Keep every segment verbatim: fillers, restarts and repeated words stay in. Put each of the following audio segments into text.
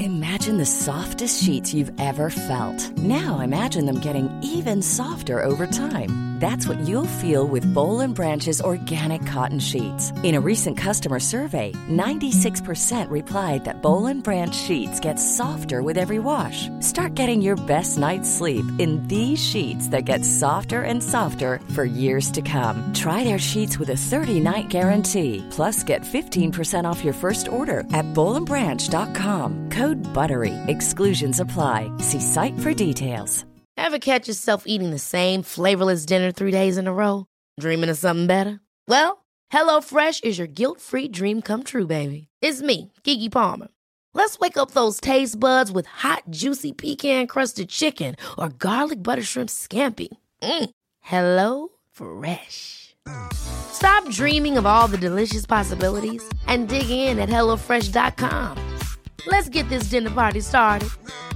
Imagine the softest sheets you've ever felt. Now imagine them getting even softer over time. That's what you'll feel with Boll and Branch's organic cotton sheets. In a recent customer survey, ninety-six percent replied that Boll and Branch sheets get softer with every wash. Start getting your best night's sleep in these sheets that get softer and softer for years to come. Try their sheets with a thirty-night guarantee. Plus, get fifteen percent off your first order at boll and branch dot com. Code BUTTERY. Exclusions apply. See site for details. Ever catch yourself eating the same flavorless dinner three days in a row? Dreaming of something better? Well, HelloFresh is your guilt-free dream come true, baby. It's me, Keke Palmer. Let's wake up those taste buds with hot, juicy pecan-crusted chicken or garlic butter shrimp scampi. Mm. Hello Fresh. Stop dreaming of all the delicious possibilities and dig in at hello fresh dot com. Let's get this dinner party started.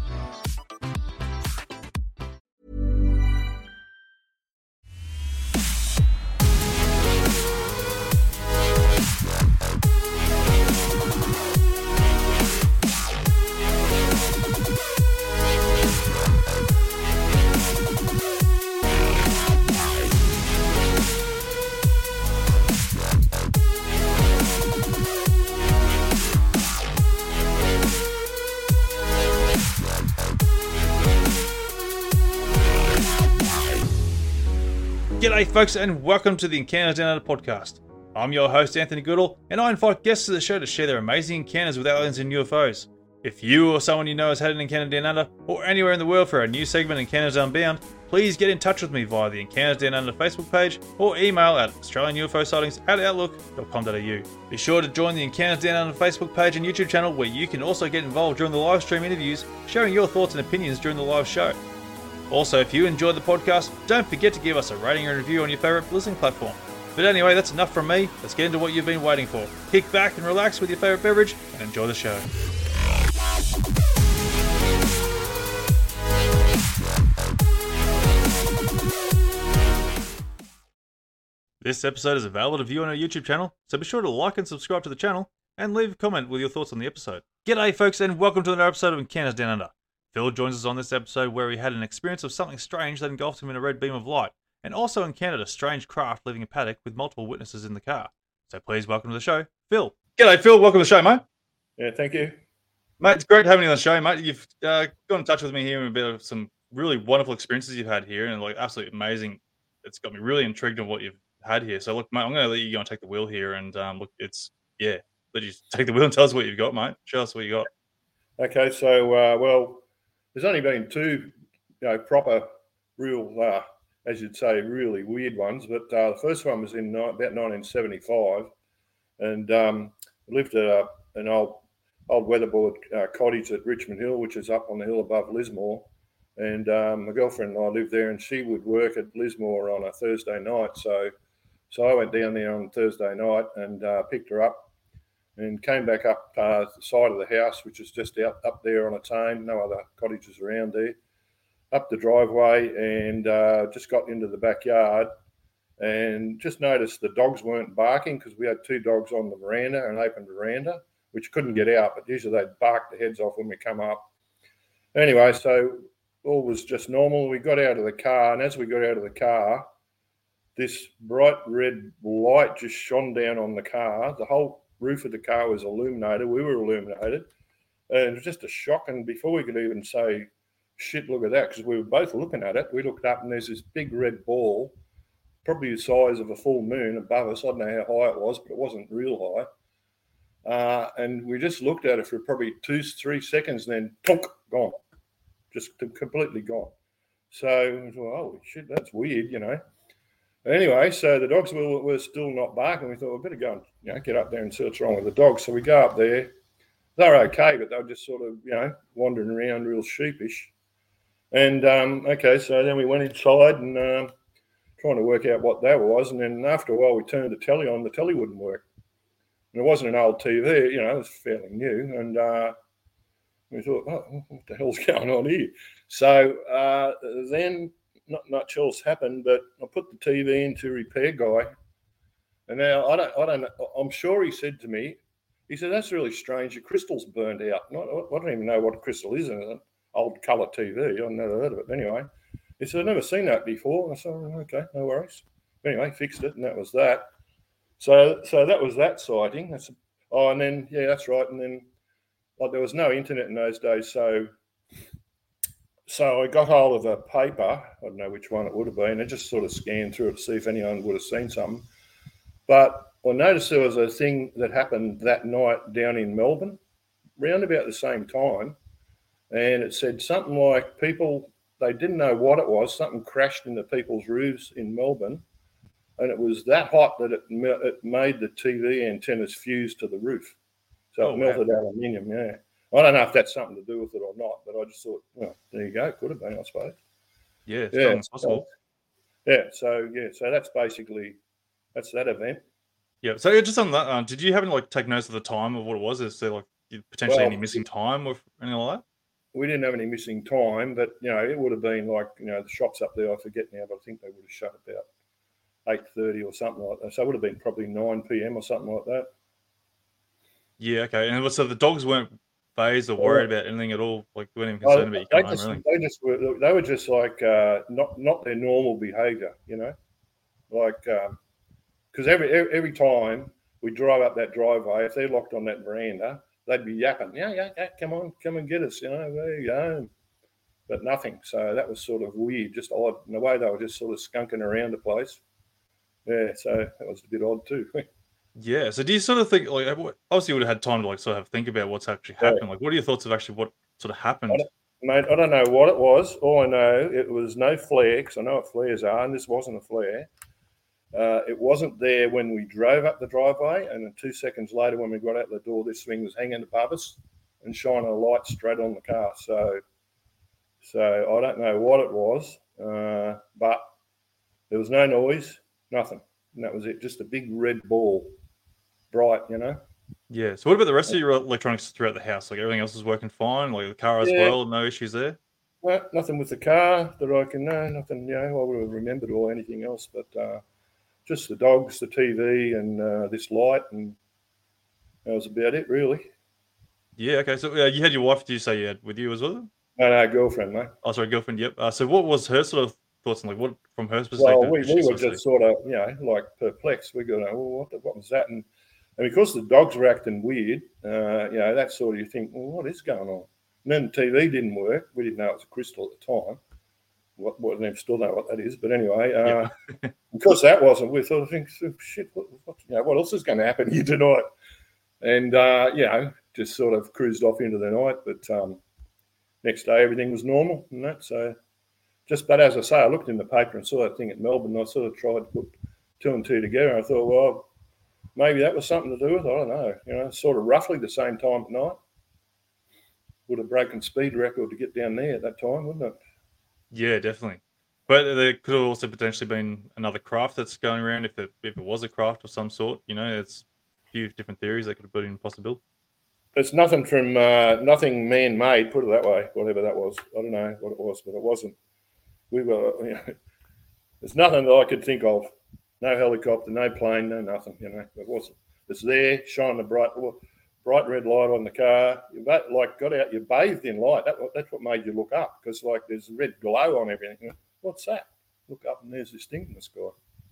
G'day folks and welcome to the Encounters Down Under podcast. I'm your host Anthony Goodall and I invite guests to the show to share their amazing encounters with aliens and U F Os. If you or someone you know has had an encounter down under or anywhere in the world for our new segment Encounters Unbound, please get in touch with me via the Encounters Down Under Facebook page or email at Australian U F O sightings at outlook dot com dot a u. Be sure to join the Encounters Down Under Facebook page and YouTube channel where you can also get involved during the live stream interviews, sharing your thoughts and opinions during the live show. Also, if you enjoyed the podcast, don't forget to give us a rating and review on your favourite listening platform. But anyway, that's enough from me. Let's get into what you've been waiting for. Kick back and relax with your favourite beverage and enjoy the show. This episode is available to view on our YouTube channel, so be sure to like and subscribe to the channel and leave a comment with your thoughts on the episode. G'day folks and welcome to another episode of Encounters Down Under. Phil joins us on this episode where he had an experience of something strange that engulfed him in a red beam of light, and also encountered a strange craft leaving a paddock with multiple witnesses in the car. So please welcome to the show, Phil. G'day Phil, welcome to the show, mate. Yeah, thank you. Mate, it's great having you on the show, mate. You've uh, got in touch with me here and a bit of some really wonderful experiences you've had here, and like absolutely amazing. It's got me really intrigued on what you've had here. So look, mate, I'm going to let you go and take the wheel here, and um, look, it's, yeah, let you take the wheel and tell us what you've got, mate. Show us what you got. Okay, so, uh, well, there's only been two, you know, proper, real, uh, as you'd say, really weird ones. But uh, the first one was in about nineteen seventy-five, and um, lived at a, an old old weatherboard uh, cottage at Richmond Hill, which is up on the hill above Lismore. And um, my girlfriend and I lived there, and she would work at Lismore on a Thursday night. So, so I went down there on Thursday night and uh, picked her up. And came back up uh, the side of the house, which is just out up there on its own, no other cottages around there, up the driveway, and uh, just got into the backyard and just noticed the dogs weren't barking because we had two dogs on the veranda, an open veranda, which couldn't get out, but usually they'd bark their heads off when we come up. Anyway, so all was just normal. We got out of the car, and as we got out of the car, this bright red light just shone down on the car. The whole roof of the car was illuminated. We were illuminated. And it was just a shock. And before we could even say, shit, look at that, because we were both looking at it, we looked up and there's this big red ball, probably the size of a full moon above us. I don't know how high it was, but it wasn't real high. Uh, and we just looked at it for probably two, three seconds and then, tonk, gone. Just completely gone. So, we thought, oh, shit, that's weird, you know. Anyway, so the dogs were, were still not barking. We thought, we better go and you know, get up there and see what's wrong with the dogs. So we go up there. They're okay, but they were just sort of, you know, wandering around real sheepish. And, um, okay, so then we went inside and um, trying to work out what that was. And then after a while, we turned the telly on. The telly wouldn't work. And it wasn't an old T V, you know, it was fairly new. And uh, we thought, oh, what the hell's going on here? So uh, then... Not much else happened, but I put the T V into repair guy, and now I don't, I don't. I'm sure he said to me, He said, that's really strange. Your crystal's burned out. Not, I don't even know what a crystal is in an old colour T V. I've never heard of it. Anyway, he said, I've never seen that before. And I said, oh, okay, no worries. Anyway, fixed it, and that was that. So so that was that sighting. That's, oh, and then, yeah, that's right. And then like, there was no internet in those days, so so I got hold of a paper. I don't know which one it would have been. I just sort of scanned through it to see if anyone would have seen something. But I noticed there was a thing that happened that night down in Melbourne, round about the same time, and it said something like people, they didn't know what it was, something crashed into people's roofs in Melbourne, and it was that hot that it, it made the T V antennas fuse to the roof. So Oh, it melted wow. aluminium, yeah. I don't know if that's something to do with it or not, but I just thought, well, there you go, could have been, I suppose. Yeah, it's Yeah, possible. Yeah, so, yeah, so that's basically, that's that event. Yeah. So just on that, uh, did you happen to like take notes of the time of what it was? Is there like potentially Well, any missing time or anything like that? we didn't have any missing time, but, you know, it would have been like, you know, the shops up there, I forget now, but I think they would have shut about eight thirty or something like that. So it would have been probably nine p.m. or something like that. Yeah. Okay. And so the dogs weren't phased or worried about anything at all. Like they weren't even Well, concerned about you they, coming just, home. Really. they just were, they were just like uh, not not their normal behaviour, you know, like because um, every, every every time we drive up that driveway, if they're locked on that veranda, they'd be yapping, yeah, yeah, yeah, come on, come and get us, you know, there you go. But nothing. So that was sort of weird, just odd in the way they were just sort of skunking around the place. Yeah, so that was a bit odd too. Yeah. So do you sort of think like obviously you would have had time to like sort of think about what's actually Yeah. happened? Like what are your thoughts of actually what sort of I happened? don't, mate, I don't know what it was. All I know, it was no flare, because I know what flares are, and this wasn't a flare. Uh, it wasn't there when we drove up the driveway, and then two seconds later, when we got out the door, this thing was hanging above us and shining a light straight on the car. So, so I don't know what it was, uh, but there was no noise, nothing, and that was it. Just a big red ball, bright, you know. Yeah. So what about the rest of your electronics throughout the house? Like everything else is working fine, like the car as Yeah. well, no issues there? Well, nothing with the car that I can know, nothing, you know, I would have remembered or anything else, but uh, just the dogs, the T V, and uh, this light, and that was about it, really. Yeah. Okay. So uh, you had your wife, did you say you had with you as well? No, no, girlfriend, mate. Oh, sorry, girlfriend. Yep. Uh, so what was her sort of thoughts on like what from her perspective? Well, we, did she we were sort of just see? sort of, you know, like perplexed. We go, well, what, the, what was that? And, and because the dogs were acting weird, uh, you know, that sort of, you think, well, what is going on? And then the T V didn't work. We didn't know it was a crystal at the time. What, what, I still know what that is. But anyway, uh, Yeah. because that wasn't, we sort of think, oh, shit, what, what, you know, what else is going to happen here tonight? And, uh, you know, just sort of cruised off into the night. But um, next day, everything was normal and that. So just, but as I say, I looked in the paper and saw that thing at Melbourne. And I sort of tried to put two and two together. I thought, well, maybe that was something to do with it. I don't know. You know, sort of roughly the same time at night. Would have broken speed record to get down there at that time, wouldn't it? Yeah, definitely. But there could have also potentially been another craft that's going around if it if it was a craft of some sort. You know, it's a few different theories that could have put in possible. It's nothing from uh, nothing man-made. Put it that way. Whatever that was, I don't know what it was, but it wasn't. We were. You know, there's nothing that I could think of. No helicopter, no plane, no nothing. You know, it wasn't. It's there, shining a bright, bright red light on the car. You like got out. You bathed in light. That, that's what made you look up, because like there's a red glow on everything. What's that? Look up and there's this thing in the sky.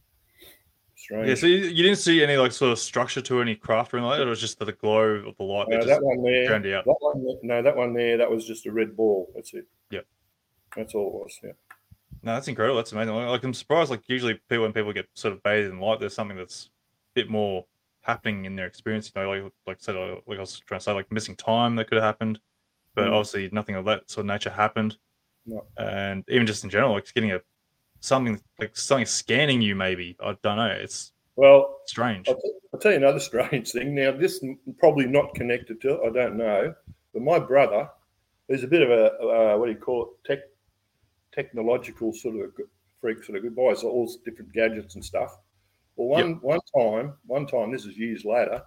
Strange. Yeah, so you, you didn't see any like sort of structure to any craft or anything like that. It was just the glow of the light that No, just that one there. drowned out. That one, no, that one there. That was just a red ball. That's it. Yep. That's all it was. Yeah. No, that's incredible. That's amazing. Like I'm surprised. Like usually, people when people get sort of bathed in light, there's something that's a bit more happening in their experience. You know, like like I said, like I was trying to say, like missing time that could have happened, but Mm. obviously nothing of that sort of nature happened. No. And even just in general, like getting a something like something scanning you, maybe I don't know. It's Well, strange. I'll, t- I'll tell you another strange thing. Now, this is probably not connected to it. I don't know. But my brother, he's a bit of a, uh, what do you call it, tech, technological sort of freak, sort of good buys all these different gadgets and stuff. Well, one, Yep. one time, one time, this is years later,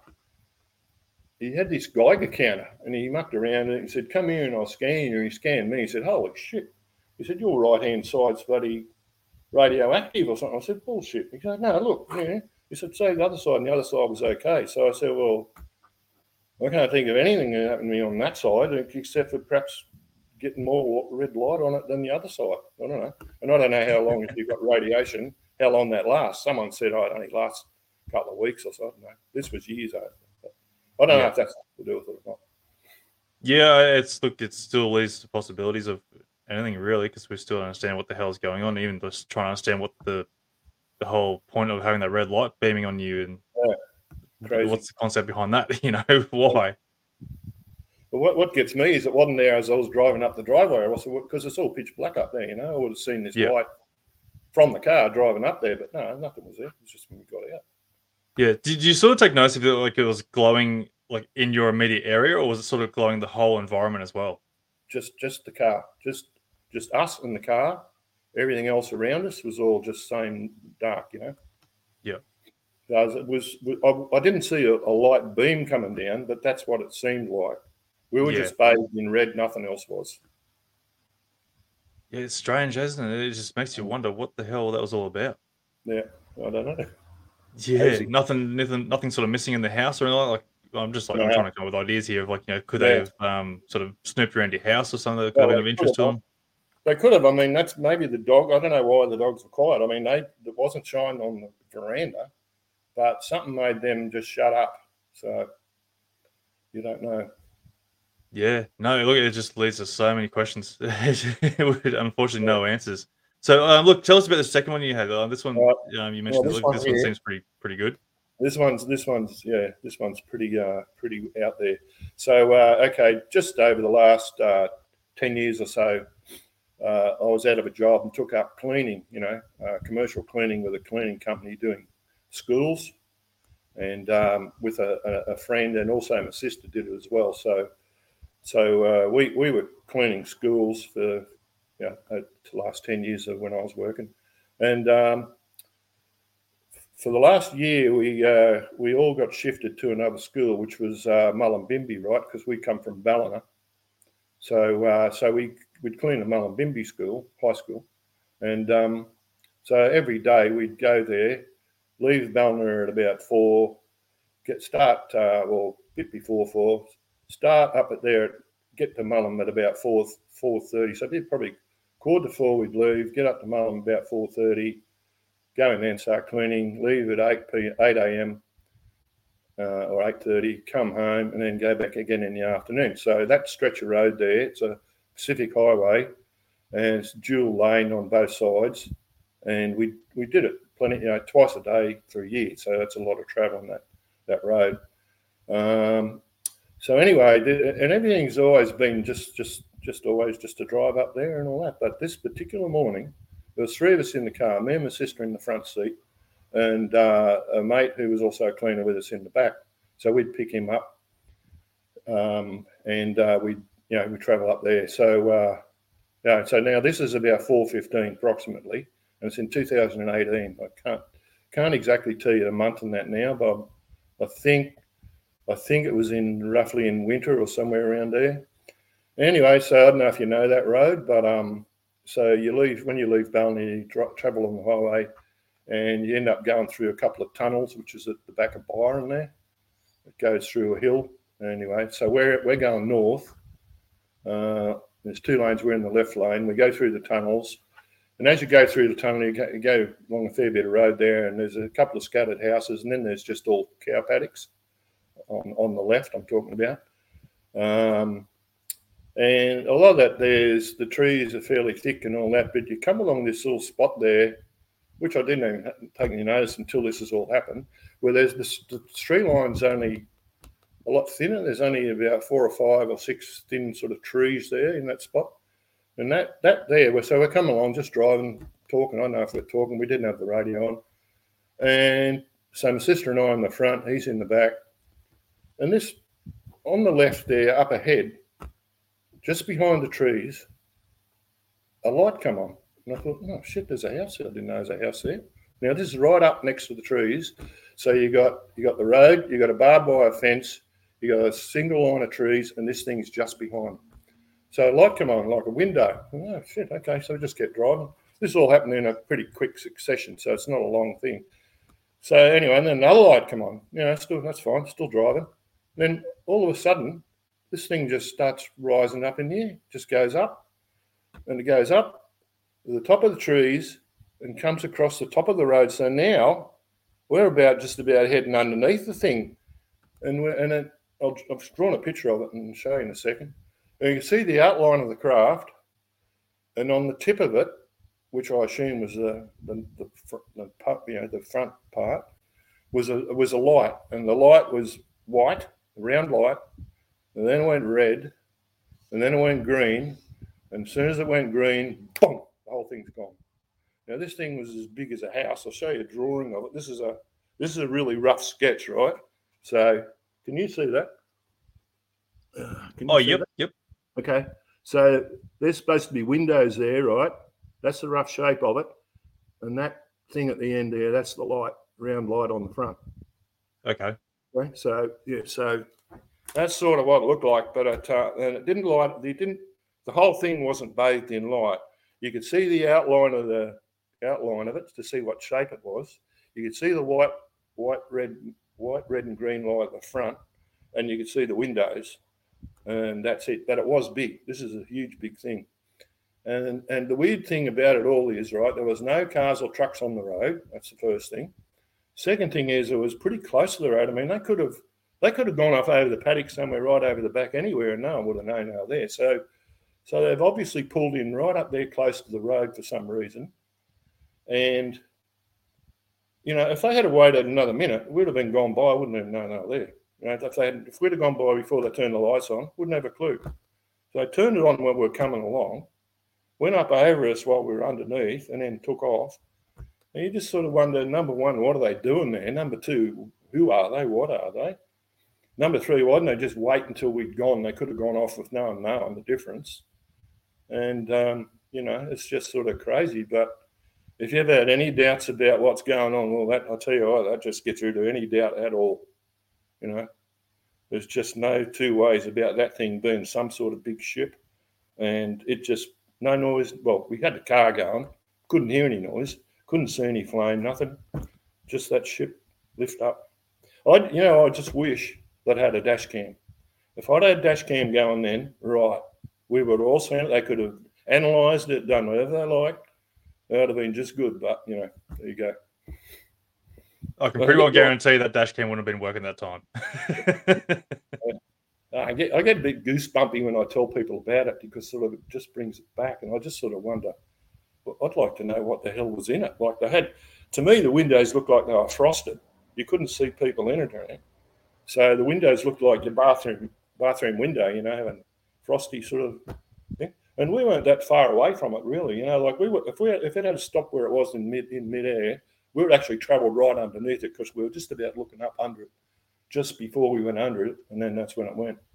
he had this Geiger counter and he mucked around and he said, come here and I'll scan you. And he scanned me. He said, holy shit. He said, your right-hand side's bloody radioactive or something. I said, bullshit. He said, no, look, yeah. He said, say the other side, and the other side was okay. So I said, well, I can't think of anything that happened to me on that side except for perhaps getting more red light on it than the other side. I don't know. And I don't know how long, if you've got radiation, how long that lasts. Someone said, oh, it only lasts a couple of weeks or something. No, this was years over. But I don't yeah. know if that's to do with it or not. Yeah, it's look, it still leads to possibilities of anything really, because we still don't understand what the hell is going on, even just trying to understand what the the whole point of having that red light beaming on you and yeah. Crazy. What's the concept behind that, you know, why? But what, what gets me is it wasn't there as I was driving up the driveway, because it's all pitch black up there, you know. I would have seen this yeah. light from the car driving up there, but no, nothing was there. It was just when we got out. Yeah. Did you sort of take notice if it, like it was glowing like in your immediate area, or was it sort of glowing the whole environment as well? Just just the car. Just just us in the car. Everything else around us was all just same dark, you know. Yeah. It was. I, I didn't see a, a light beam coming down, but that's what it seemed like. We were yeah. just bathed in red. Nothing else was. Yeah, it's strange, isn't it? It just makes you wonder what the hell that was all about. Yeah, I don't know. Yeah, Crazy. nothing, nothing, nothing sort of missing in the house or anything. Like, I'm just like no. I'm trying to come up with ideas here of like, you know, could yeah. they have um, sort of snooped around your house or something that could well, have been of interest to them? They could have. I mean, that's maybe the dog. I don't know why the dogs were quiet. I mean, they it wasn't shine on the veranda, but something made them just shut up. So you don't know. Yeah, no, look, it just leads to so many questions. Unfortunately, no answers. So, um, look, tell us about the second one you had. Uh, this one, uh, um, you mentioned. Well, this, look, one, this one seems pretty, pretty good. This one's, this one's, yeah, this one's pretty, uh, pretty out there. So, uh, okay, just over the last uh, ten years or so, uh, I was out of a job and took up cleaning. You know, uh, commercial cleaning with a cleaning company doing schools, and um, with a, a, a friend, and also my sister did it as well. So. So uh, we, we were cleaning schools for you know, the last ten years of when I was working. And um, for the last year, we uh, we all got shifted to another school, which was uh, Mullumbimby, right? Because we come from Ballina. So uh, so we, we'd clean the Mullumbimby school, high school. And um, so every day we'd go there, leave Ballina at about four, get start, uh, well, a bit before four, start up at there, get to Mullum at about four four thirty. So it'd be probably quarter to four we'd leave, get up to Mullum about four thirty, go in there and start cleaning, leave at eight p eight a.m. Uh, or eight thirty, come home, and then go back again in the afternoon. So that stretch of road there, it's a Pacific Highway, and it's dual lane on both sides, and we we did it plenty, you know, twice a day for a year. So that's a lot of travel on that that road. Um, So anyway, and everything's always been just, just, just always just to drive up there and all that. But this particular morning, there was three of us in the car, me and my sister in the front seat, and uh, a mate who was also a cleaner with us in the back. So we'd pick him up, um, and uh, we, you know, we travel up there. So, uh, yeah. So now this is about four fifteen approximately, and it's in two thousand eighteen. I can't can't exactly tell you the month and that now, but I think. I think it was in roughly in winter or somewhere around there. Anyway, so I don't know if you know that road, but um, so you leave when you leave Ballina, you tra- travel on the highway, and you end up going through a couple of tunnels, which is at the back of Byron there. It goes through a hill. Anyway, so we're we're going north. Uh, there's two lanes. We're in the left lane. We go through the tunnels, and as you go through the tunnel, you go, you go along a fair bit of road there, and there's a couple of scattered houses, and then there's just all cow paddocks. On, on the left, I'm talking about. Um, and a lot of that, there's the trees are fairly thick and all that, but you come along this little spot there, which I didn't even take any notice until this has all happened, where there's this, the tree line's only a lot thinner. There's only about four or five or six thin sort of trees there in that spot. And that that there, so we're coming along, just driving, talking. I don't know if we're talking. We didn't have the radio on. And so my sister and I in the front, he's in the back. And this, on the left there, up ahead, just behind the trees, a light come on. And I thought, oh, shit, there's a house there. I didn't know there's a house there. Now, this is right up next to the trees. So you got you got the road, you got a barbed wire fence, you got a single line of trees, and this thing's just behind. So a light come on, like a window. Oh, shit, okay, so we just kept driving. This all happened in a pretty quick succession, so it's not a long thing. So anyway, and then another light come on. You know, still that's fine, still driving. Then all of a sudden, this thing just starts rising up in the air, just goes up, and it goes up to the top of the trees and comes across the top of the road. So now we're about just about heading underneath the thing. And, we're, and it, I'll, I've drawn a picture of it and show you in a second. And you can see the outline of the craft, and on the tip of it, which I assume was the the, the, the, you know, the front part, was a was a light, and the light was white, a round light, and then it went red, and then it went green, and as soon as it went green, boom, the whole thing's gone. Now this thing was as big as a house. I'll show you a drawing of it. This is a this is a really rough sketch, right? So can you see that? Uh, oh, yep, that? yep. Okay, so there's supposed to be windows there, right? That's the rough shape of it, and that thing at the end there, that's the light, round light on the front. Okay. Okay. So yeah, so that's sort of what it looked like, but it uh, and it didn't light. It didn't. The whole thing wasn't bathed in light. You could see the outline of the outline of it to see what shape it was. You could see the white, white, red, white, red, and green light at the front, and you could see the windows, and that's it. But it was big. This is a huge, big thing. And and the weird thing about it all is, right, there was no cars or trucks on the road. That's the first thing. Second thing is, it was pretty close to the road. I mean, they could have they could have gone off over the paddock somewhere, right over the back anywhere, and no one would have known they were there. So, so they've obviously pulled in right up there close to the road for some reason. And, you know, if they had waited another minute, we'd have been gone by. I wouldn't have known they were there. You know, if, they had, if we'd have gone by before they turned the lights on, wouldn't have a clue. So they turned it on when we were coming along, went up over us while we were underneath, and then took off. And you just sort of wonder, number one, what are they doing there? Number two, who are they? What are they? Number three, why didn't they just wait until we'd gone? They could have gone off with no one knowing the difference. And, um, you know, it's just sort of crazy. But if you ever had any doubts about what's going on, well, that I'll tell you what, that just gets rid of any doubt at all. You know, there's just no two ways about that thing being some sort of big ship. And it just, no noise. Well, we had the car going, couldn't hear any noise, couldn't see any flame, nothing. Just that ship lift up. I, you know, I just wish that had a dash cam. If I'd had a dash cam going then, right, we would have all seen it. They could have analysed it, done whatever they liked. That would have been just good, but, you know, there you go. I can pretty well guarantee that dash cam wouldn't have been working that time. I get I get a bit goosebumpy when I tell people about it because sort of it just brings it back, and I just sort of wonder, well, I'd like to know what the hell was in it. Like they had, to me, the windows looked like they were frosted. You couldn't see people in it or anything. So the windows looked like your bathroom bathroom window, you know, and frosty sort of thing. And we weren't that far away from it, really. You know, like we were, if we if it had stopped where it was in mid in midair, we would actually travel right underneath it because we were just about looking up under it just before we went under it, and then that's when it went.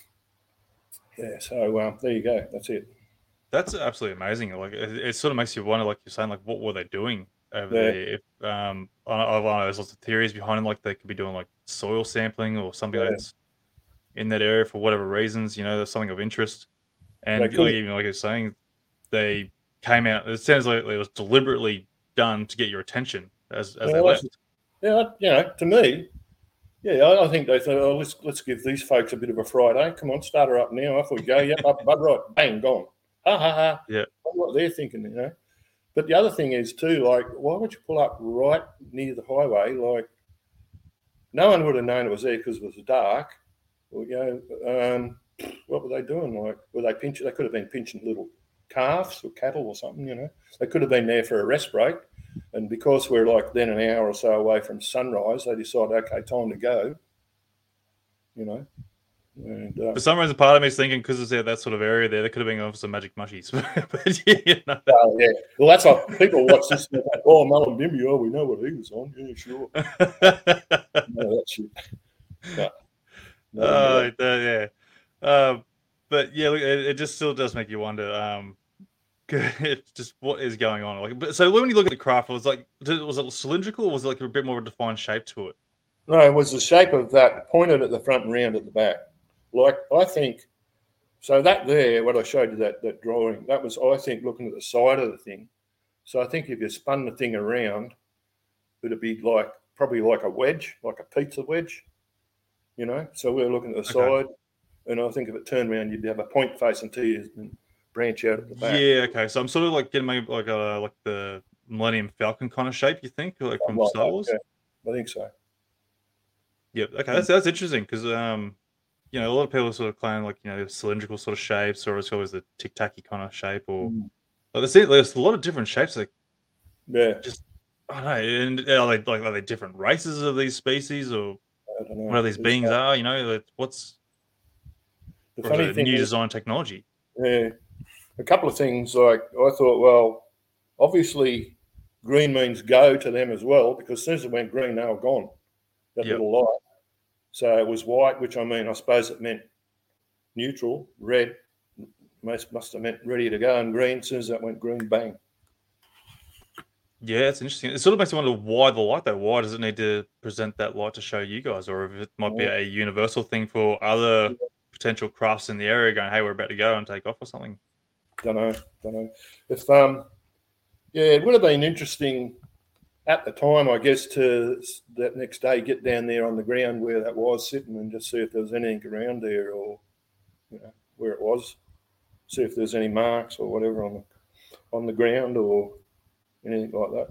Yeah, so um, there you go. That's it. That's absolutely amazing. Like it, it sort of makes you wonder, like you're saying, like what were they doing over Yeah. there? If um, I, I know there's lots of theories behind it, like they could be doing like soil sampling or something Yeah. that's in that area for whatever reasons. You know, there's something of interest, and They like, could- even like you're saying, they came out. It sounds like it was deliberately done to get your attention as as they Well, left. Yeah, you know, to me, yeah, I, I think they thought, oh, let's let's give these folks a bit of a Friday. Come on, start her up now. Off we go. Yep, up, bud, right, bang, gone. Ha ha ha. Yeah. That's what they're thinking, you know. But the other thing is too, like, why would you pull up right near the highway? Like, no one would have known it was there because it was dark. Well, you know, um, what were they doing? Like, were they pinching? They could have been pinching little calves or cattle or something, you know. They could have been there for a rest break. And because we're like then an hour or so away from sunrise, they decided, okay, time to go, you know. And, uh, For some reason, part of me is thinking because it's there, that sort of area there, they could have been going for some magic mushies. But you know. uh, yeah, well, that's what people watch this. And like, oh, Mullumbimby, oh, we know what he was on. Yeah, sure. No, that shit. No, no, Uh, uh, yeah, uh, but yeah, look, it, it just still does make you wonder. Um, it's just what is going on. Like, but so when you look at the craft, was like, did, was it cylindrical, or was it like a bit more of a defined shape to it? No, it was the shape of that, pointed at the front and round at the back. Like, I think, so that there, what I showed you, that, that drawing, that was, I think, looking at the side of the thing. So I think if you spun the thing around, it'd be like, probably like a wedge, like a pizza wedge. you know. So we were looking at the Okay. side, and I think if it turned around, you'd have a point facing to you and branch out at the back. Yeah, okay. So I'm sort of like getting maybe like a like the Millennium Falcon kind of shape, you think, like Something from like Star that, Wars? yeah. I think so. Yep. Okay, Mm. that's that's interesting because um, you know, a lot of people sort of claim like you know cylindrical sort of shapes, or it's always the tic tacky kind of shape, or Mm. like there's there's a lot of different shapes. Like Yeah, just I don't know, and are they like are they different races of these species, or I don't know. what are these It's, beings uh, are? You know, like, what's the or is funny it thing new is, design technology? yeah, a couple of things. Like I thought, well, obviously, green means go to them as well, because as soon as it went green, they were gone. That Yep. little light. So it was white, which I mean, I suppose it meant neutral. Red most must have meant ready to go, and green. As soon as that went green, bang. Yeah, it's interesting. It sort of makes me wonder why the light though. Why does it need to present that light to show you guys, or if it might be Yeah. a universal thing for other potential crafts in the area going, "Hey, we're about to go and take off" or something. Don't know, don't know. If um, yeah, it would have been interesting at the time, I guess, to s- that next day get down there on the ground where that was sitting and just see if there was anything around there, or you know where it was, see if there's any marks or whatever on the on the ground or anything like that.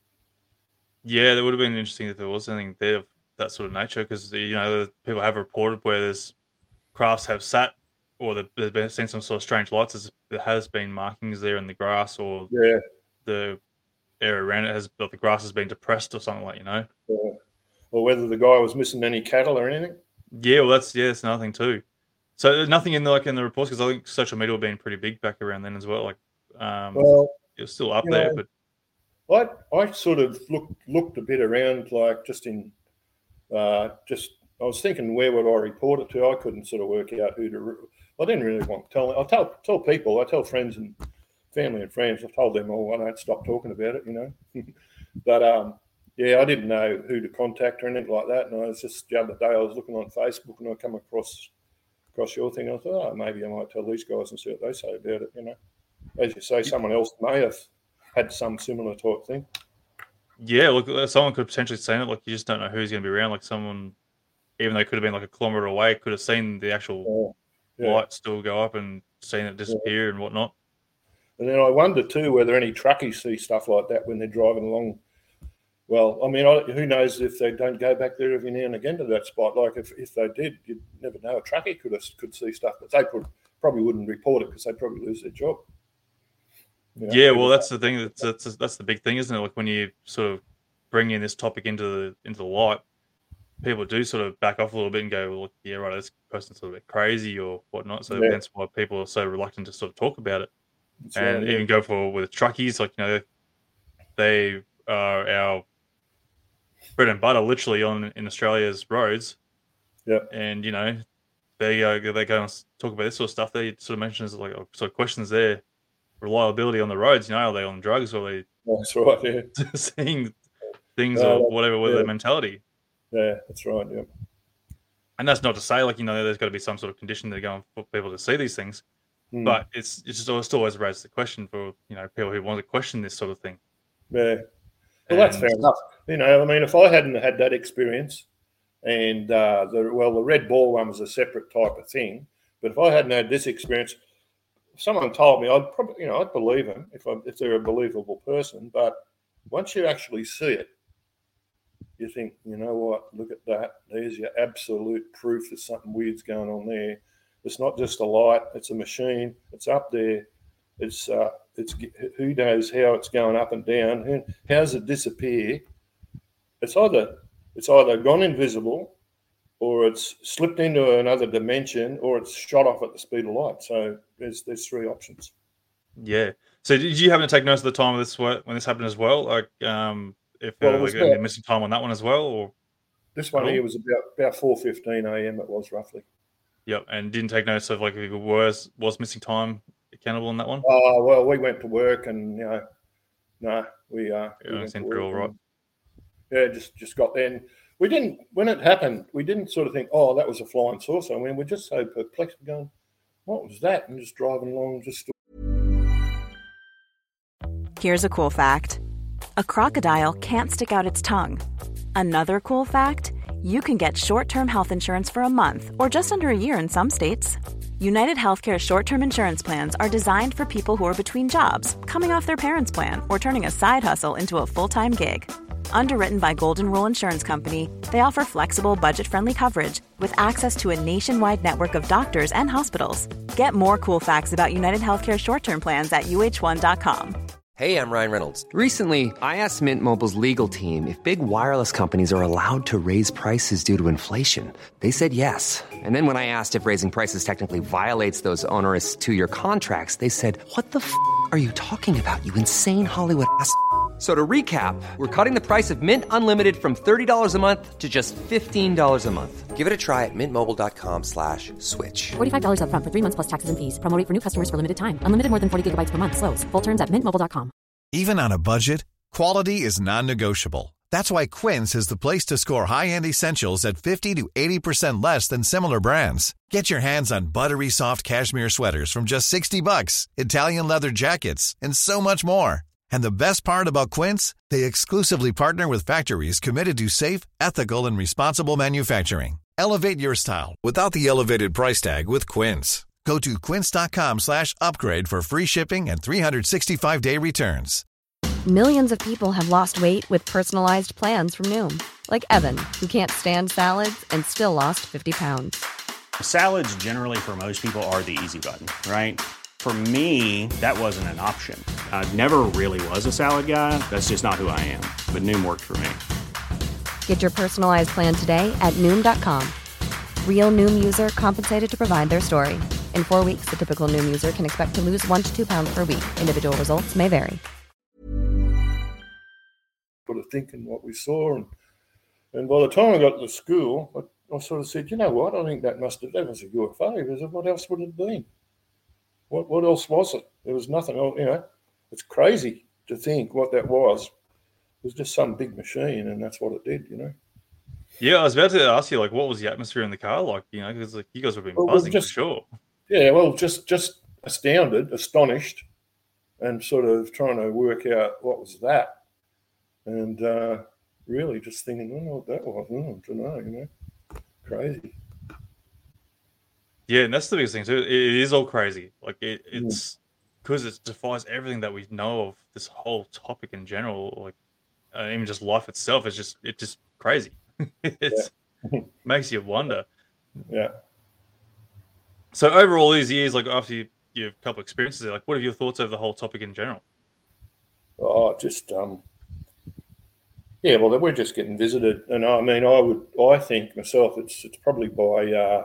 Yeah, that would have been interesting if there was anything there of that sort of nature, because you know the people have reported where there's crafts have sat, or they've, they've been seen some sort of strange lights. There's- There has been markings there in the grass, or Yeah, the area around it has, but the grass has been depressed or something like you know. yeah. Or whether the guy was missing any cattle or anything. Yeah, well, that's yeah, that's another thing too. So there's nothing in the like in the reports, because I think social media being pretty big back around then as well. Like, um, Well, it was still up you there, know, but I I sort of looked looked a bit around, like just in uh, just I was thinking where would I report it to? I couldn't sort of work out who to. Re- I didn't really want to tell. I tell tell people. I tell friends and family and friends. I've told them all. I don't stop talking about it, you know. But um, yeah, I didn't know who to contact or anything like that. And I was just the other day I was looking on Facebook and I come across across your thing. I thought, oh, maybe I might tell these guys and see what they say about it. You know, as you say, someone else may have had some similar type thing. yeah, look, uh, someone could potentially seen it. Like, you just don't know who's going to be around. Like, someone, even though it could have been like a kilometer away, could have seen the actual Yeah. Yeah. light still go up and seen it disappear and whatnot. And then I wonder too whether any truckies see stuff like that when they're driving along. Well, I mean, I, who knows if they don't go back there every now and again to that spot? Like if, if they did, you'd never know. A truckie could have, could see stuff, but they could, probably wouldn't report it because they'd probably lose their job. You know, Yeah, people- well, that's the thing. That's, that's that's the big thing, isn't it? Like when you sort of bring in this topic into the into the light, people do sort of back off a little bit and go, "Well, yeah, right, this person's a little bit crazy or whatnot." So Yeah. hence why people are so reluctant to sort of talk about it. That's And right, yeah. even go for with truckies, like you know, they are our bread and butter, literally on in Australia's roads. Yeah. And you know, they uh, they go and s- talk about this sort of stuff. They sort of mentions like uh, sort of questions their reliability on the roads. You know, are they on drugs or are That's right, yeah. they seeing things No, or that- whatever with yeah. their mentality? Yeah, that's right, yeah. And that's not to say like you know there's got to be some sort of condition they're going for people to see these things. Hmm. But it's it's just always, still always raises the question for you know people who want to question this sort of thing. Yeah. Well, that's And- fair enough. You know, I mean, if I hadn't had that experience, and uh, the well, the red ball one was a separate type of thing. But if I hadn't had this experience, if someone told me, I'd probably, you know, I'd believe them if I, if they're a believable person. But once you actually see it, you think, you know what? Look at that. There's your absolute proof that something weird's going on there. It's not just a light; it's a machine. It's up there. It's uh, it's who knows how it's going up and down. Who, how does it disappear? It's either it's either gone invisible, or it's slipped into another dimension, or it's shot off at the speed of light. So there's there's three options. Yeah. So did you happen to take notice of the time of this when this happened as well? Like, um, if Well, there it was was like, any about- missing time on that one as well, or This one Cool. here was about about four fifteen a.m. It was roughly. yep, and didn't take notice of like if it was was missing time accountable on that one. Oh well, we went to work, and you know, no, we uh, we Yeah, went seemed to pretty work all right. and- Yeah, just just got there. And we didn't when it happened. We didn't sort of think, oh, that was a flying saucer. I mean, we're just so perplexed, going, what was that? And just driving along, just Here's a cool fact: a crocodile can't stick out its tongue. Another cool fact: you can get short-term health insurance for a month or just under a year in some states. United Healthcare short-term insurance plans are designed for people who are between jobs, coming off their parents' plan, or turning a side hustle into a full-time gig. Underwritten by Golden Rule Insurance Company, they offer flexible, budget-friendly coverage with access to a nationwide network of doctors and hospitals. Get more cool facts about United Healthcare short-term plans at U H one dot com. Hey, I'm Ryan Reynolds. Recently, I asked Mint Mobile's legal team if big wireless companies are allowed to raise prices due to inflation. They said yes. And then when I asked if raising prices technically violates those onerous two-year contracts, they said, "What the f*** are you talking about, you insane Hollywood ass?" So to recap, we're cutting the price of Mint Unlimited from thirty dollars a month to just fifteen dollars a month. Give it a try at mintmobile.com slash switch. forty-five dollars up front for three months plus taxes and fees. Promo rate for new customers for limited time. Unlimited more than forty gigabytes per month. Slows full terms at mint mobile dot com. Even on a budget, quality is non-negotiable. That's why Quince is the place to score high-end essentials at fifty to eighty percent less than similar brands. Get your hands on buttery soft cashmere sweaters from just sixty bucks, Italian leather jackets, and so much more. And the best part about Quince, they exclusively partner with factories committed to safe, ethical, and responsible manufacturing. Elevate your style without the elevated price tag with Quince. Go to quince.com slash upgrade for free shipping and three sixty-five day returns. Millions of people have lost weight with personalized plans from Noom. Like Evan, who can't stand salads and still lost fifty pounds. Salads generally for most people are the easy button, right? For me, that wasn't an option. I never really was a salad guy. That's just not who I am. But Noom worked for me. Get your personalized plan today at Noom dot com. Real Noom user compensated to provide their story. In four weeks, the typical Noom user can expect to lose one to two pounds per week. Individual results may vary. Sort of thinking what we saw. And, and by the time I got to school, I, I sort of said, you know what, I think that must have, that was a U F O. Because what else would it have been? What what else was it? There was nothing else, you know. It's crazy to think what that was. It was just some big machine, and that's what it did, you know. Yeah, I was about to ask you, like, what was the atmosphere in the car like? You know, because like you guys would have been well, buzzing just, for sure. Yeah, well, just just astounded, astonished, and sort of trying to work out what was that, and uh, really just thinking, I don't know what that was. I don't know, you know, crazy. Yeah, and that's the biggest thing too. It is all crazy. Like it, it's because it defies everything that we know of this whole topic in general. Like uh, even just life itself is just it's just crazy. It yeah. makes you wonder. Yeah. So over all these years, like after you, you have a couple of experiences, there, like what are your thoughts over the whole topic in general? Oh, just um, yeah. Well, we're just getting visited, and I mean, I would, I think myself, it's it's probably by. Uh,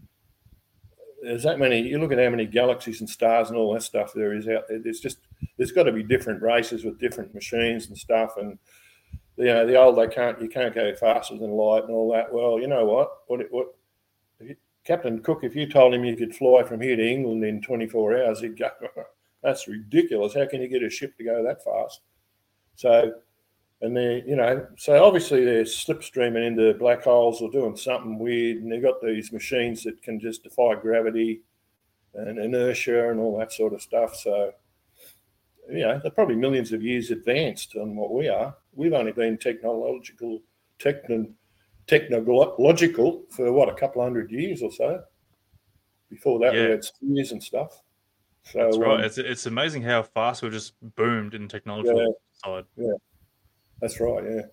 There's that many. You look at how many galaxies and stars and all that stuff there is out there. There's just there's got to be different races with different machines and stuff. And you know, the old they can't you can't go faster than light and all that. Well, you know what? What what? Captain Cook, if you told him you could fly from here to England in twenty-four hours, he'd go, "That's ridiculous. How can you get a ship to go that fast?" So, and they, you know, so obviously they're slipstreaming into black holes or doing something weird, and they've got these machines that can just defy gravity and inertia and all that sort of stuff. So, you know, they're probably millions of years advanced on what we are. We've only been technological, techno, technological for what, a couple hundred years or so. Before that, Yeah. we had spheres and stuff. So, That's right. um, It's it's amazing how fast we've just boomed in technology Yeah. side. yeah, that's right. Yeah.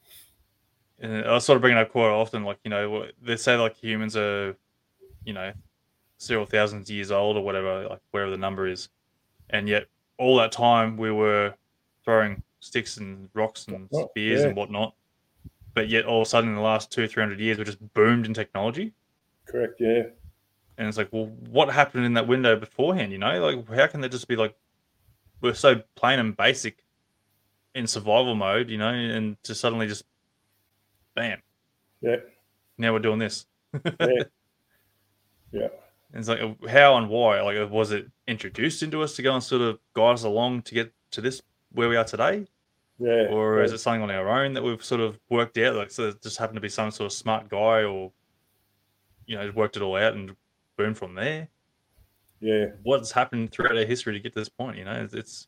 And I sort of bring it up quite often. Like you know, what- they say like humans are, you know, several thousands years old or whatever, like whatever the number is, and yet all that time we were throwing sticks and rocks and Oh, spears yeah. and whatnot. But yet all of a sudden in the last two, three hundred years, we just boomed in technology. Correct. Yeah. And it's like, well, what happened in that window beforehand? You know, like how can they just be like, we're so plain and basic in survival mode, you know, and to suddenly just, bam, Yeah. now we're doing this. Yeah. Yeah. And it's like, how and why? Like, was it introduced into us to go and sort of guide us along to get to this where we are today, Yeah. or yeah. is it something on our own that we've sort of worked out? Like, so it just happened to be some sort of smart guy, or you know, worked it all out and boom from there. Yeah. What's happened throughout our history to get to this point? You know, it's it's,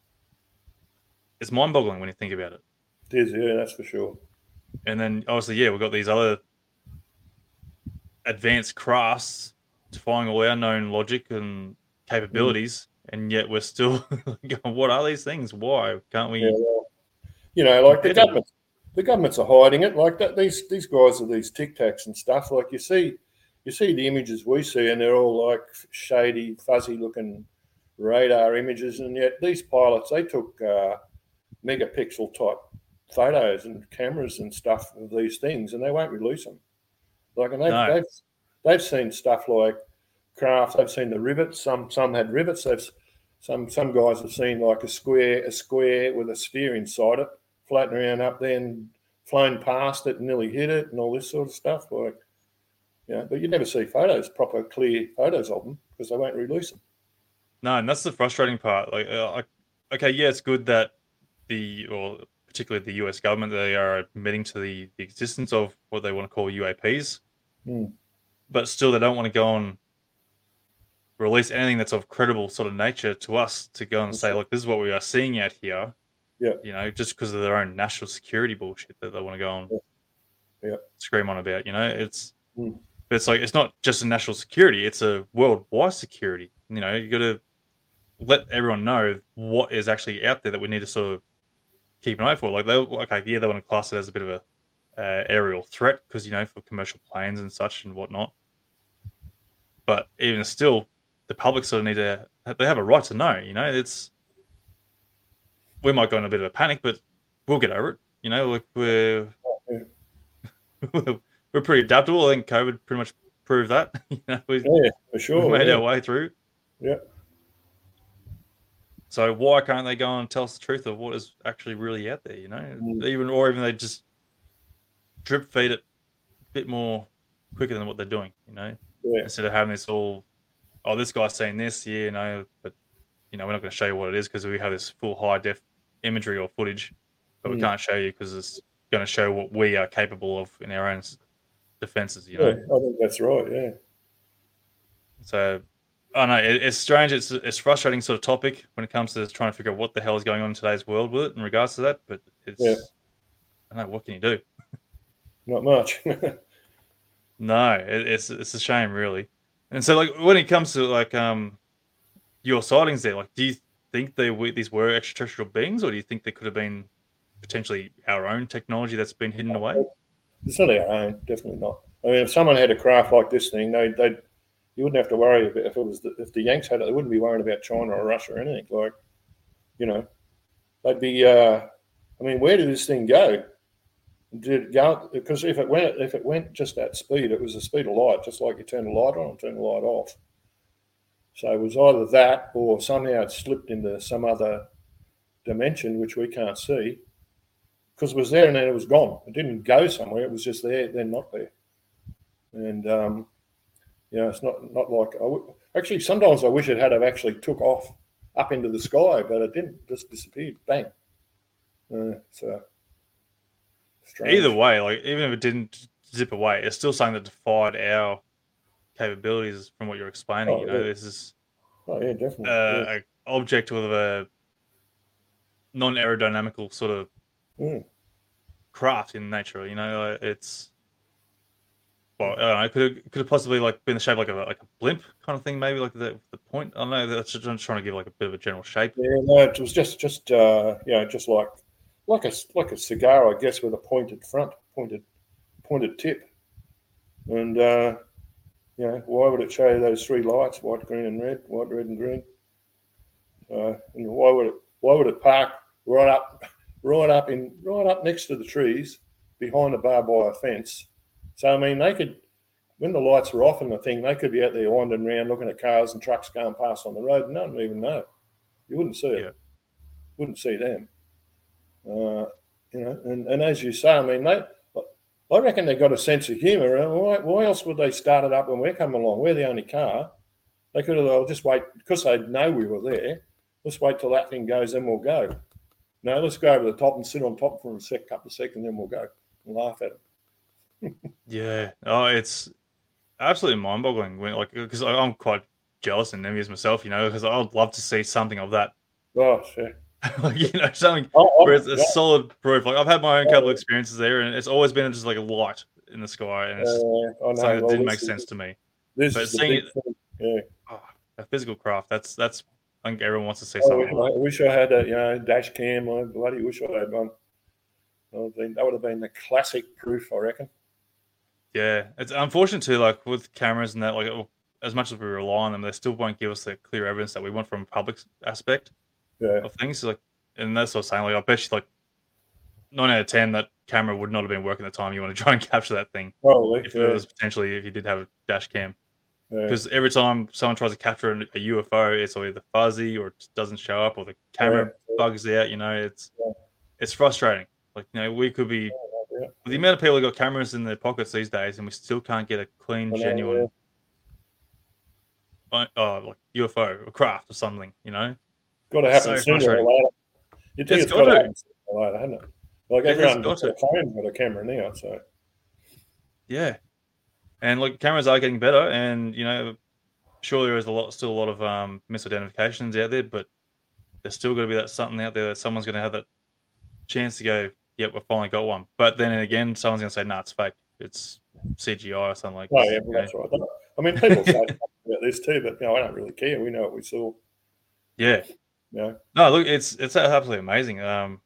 it's mind-boggling when you think about it. It is, yeah, that's for sure. And then obviously, yeah, we've got these other advanced crafts, defying all our known logic and capabilities, mm. and yet we're still going, what are these things? Why can't we? Yeah, well, you know, like the government, the governments are hiding it. Like that, these these guys are these Tic Tacs and stuff. Like you see, you see the images we see, and they're all like shady, fuzzy-looking radar images, and yet these pilots, they took uh, megapixel type photos and cameras and stuff of these things, and they won't release them. Like, and they've, no. they've they've seen stuff like craft. They've seen the rivets. Some some had rivets. They've some some guys have seen like a square a square with a sphere inside it, floating around up there and flown past it and nearly hit it and all this sort of stuff. Like, you know, but you never see photos, proper clear photos of them because they won't release them. No, and that's the frustrating part. Like, uh, okay, yeah, it's good that the, or particularly the U S government, they are admitting to the, the existence of what they want to call U A Ps, mm. but still they don't want to go and release anything that's of credible sort of nature to us to go and say, look, this is what we are seeing out here. Yeah, you know, just because of their own national security bullshit that they want to go and yeah. Yeah. scream on about. You know, it's mm. but it's like it's not just a national security; it's a worldwide security. You know, you got to let everyone know what is actually out there that we need to sort of keep an eye for. Like, they okay, yeah, they want to class it as a bit of a uh, aerial threat because, you know, for commercial planes and such and whatnot. But even still, the public sort of need to, they have a right to know. You know, it's, we might go in a bit of a panic, but we'll get over it. You know, like we're we're pretty adaptable. I think COVID pretty much proved that. You know, we, yeah, for sure. We made yeah. our way through. Yeah. So why can't they go and tell us the truth of what is actually really out there? You know, mm. even or even they just drip feed it a bit more quicker than what they're doing. You know, yeah. instead of having this all, oh, this guy's saying this, yeah, you know, but you know, we're not going to show you what it is because we have this full high def imagery or footage, but mm. we can't show you because it's going to show what we are capable of in our own defenses. You know, yeah, I think that's right. Yeah. So. I know it, it's strange. It's it's frustrating sort of topic when it comes to trying to figure out what the hell is going on in today's world with it in regards to that. But it's, yeah. I don't know, what can you do? Not much. No, it, it's it's a shame, really. And so, like, when it comes to like um your sightings there, like, do you think they were, these were extraterrestrial beings, or do you think they could have been potentially our own technology that's been hidden away? It's not our own, definitely not. I mean, if someone had a craft like this thing, they they'd you wouldn't have to worry about if it was the, if the Yanks had it. They wouldn't be worrying about China or Russia or anything. Like, you know, they'd be. Uh, I mean, where did this thing go? Did it go? Because if it went, if it went just at speed, it was the speed of light, just like you turn the light on and turn the light off. So it was either that, or somehow it slipped into some other dimension which we can't see, because it was there and then it was gone. It didn't go somewhere. It was just there, then not there. And um, you know, it's not not like I w- actually. Sometimes I wish it had have actually took off up into the sky, but it didn't. Just disappeared. Bang. Uh, so strange. Either way, like even if it didn't zip away, it's still something that defied our capabilities from what you're explaining. Oh, you know, yeah. this is oh yeah, definitely uh, yeah. an object with a non-aerodynamical sort of mm. craft in nature. You know, like it's. Well, I don't know. It could have, could have possibly like been the shape like a like a blimp kind of thing, maybe like the the point. I don't know. That's just, I'm trying to give like a bit of a general shape. Yeah, no, it was just just uh, you know, just like like a like a cigar, I guess, with a pointed front, pointed pointed tip. And uh, you know, why would it show those three lights, white, green, and red, white, red, and green? Uh, and why would it why would it park right up right up in right up next to the trees behind a barbed wire fence? So, I mean, they could, when the lights were off in the thing, they could be out there wandering around looking at cars and trucks going past on the road and none would even know. You wouldn't see it. Yeah. Wouldn't see them. Uh, you know, and, and as you say, I mean, they, I reckon they've got a sense of humour. Why, why else would they start it up when we're coming along? We're the only car. They could have, they'll just wait, because they know we were there, let's wait till that thing goes, then we'll go. No, let's go over the top and sit on top for a sec, couple of seconds, then we'll go and laugh at it. Yeah. Oh, it's absolutely mind-boggling. When like, because I'm quite jealous and envious myself, you know, because I'd love to see something of that. Oh, sure. Like, you know, something oh, oh, where it's a yeah. solid proof. Like, I've had my own couple of experiences there, and it's always been just like a light. in the sky, and it's Uh, I know. something that Well, didn't this make is- sense to me. This But is the seeing big it, thing. Yeah. oh, a physical craft, that's that's I think everyone wants to see Oh, something I like. wish I had a you know dash cam. I bloody wish I had one. That would have been, that would have been the classic proof, I reckon. Yeah, it's unfortunate too. Like with cameras and that, like as much as we rely on them, they still won't give us the clear evidence that we want from a public aspect Yeah. of things. Like, and that's what I was saying. Like, I bet you, like nine out of ten, that camera would not have been working at the time you want to try and capture that thing. Probably. If yeah. it was potentially, if you did have a dash cam, Yeah. because every time someone tries to capture a, a U F O, it's either fuzzy or it just doesn't show up, or the camera Yeah. bugs out. You know, it's Yeah. it's frustrating. Like, you know, we could be Yeah. with the amount of people who got cameras in their pockets these days, and we still can't get a clean, I know, genuine, uh, oh, like U F O or craft or something. You know, Got to It's happen so sooner or frustrating. later. You think It's it's got got to to. happen sooner or later, hasn't it? Like It has everyone got got to. a phone got a camera now, so Yeah, and like cameras are getting better, and you know, sure there is a lot, still a lot of um, misidentifications out there, but there's still got to be that something out there that someone's going to have that chance to go, yep, we finally got one. But then again, someone's going to say, nah, it's fake, it's C G I or something like oh that. yeah, well, that's right. I mean, people say about this too, but you know, I don't really care. We know what we saw. Yeah. You know? No, look, it's it's absolutely amazing. Um,